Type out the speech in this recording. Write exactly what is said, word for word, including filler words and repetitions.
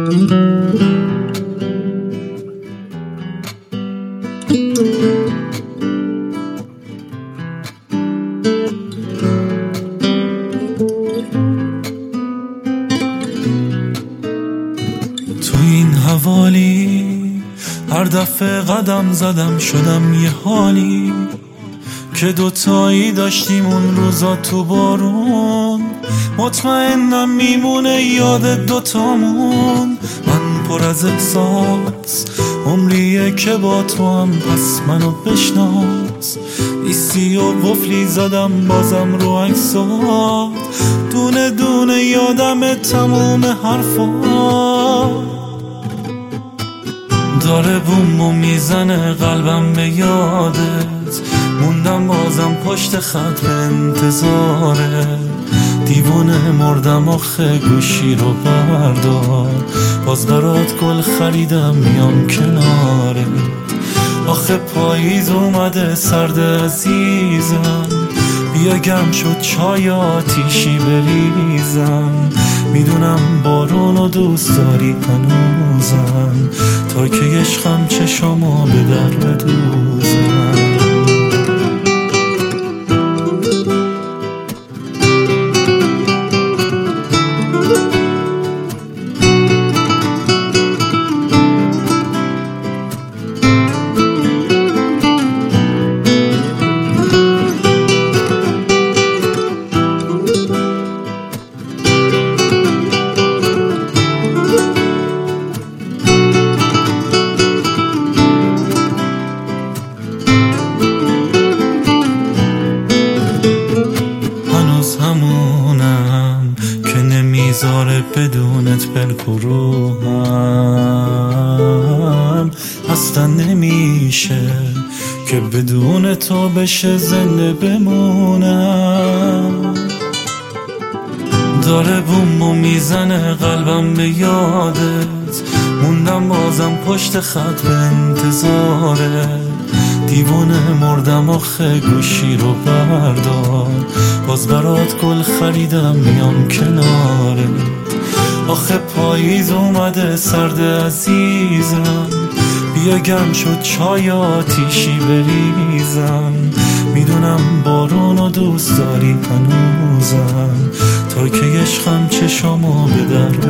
تو این حوالی هر دفعه قدم زدم شدم یه حالی که دوتایی داشتیم اون روزا تو بارون. مطمئنم میمونه یاد دوتامون. من پر از احساس عمریه که با تو هم، پس منو بشناس. ایستی و وفلی زدم بازم رو عکسات، دونه دونه یادم تموم حرفات. داره بوم بوم میزنه قلبم به یادت، موندم بازم پشت خط به انتظاره. دیوونه مردم آخه گوشی رو بردار، باز برات گل خریدم میام کناره. آخه پاییز اومده سرد عزیزم، بیا گرم شد چای آتیشی بریزم. میدونم بارونو دوست داری هنوزم، تا که عشقم چشامو به در بدوزم. همونم که نمیذاره بدونت بلکروهم، اصلا نمیشه که بدون تو بشه زنده بمونم. داره بوم بوم میزنه قلبم به یادت، موندم بازم پشت خط به انتظاره. دیوونه مردم آخه گوشی رو بردار، باز برات گل خریدم میام کناره. آخه پاییز اومده سرد عزیزم، بیا گرم شد چای آتیشی بریزم. میدونم بارونو دوست داری هنوزم، تا که عشقم چشامو به در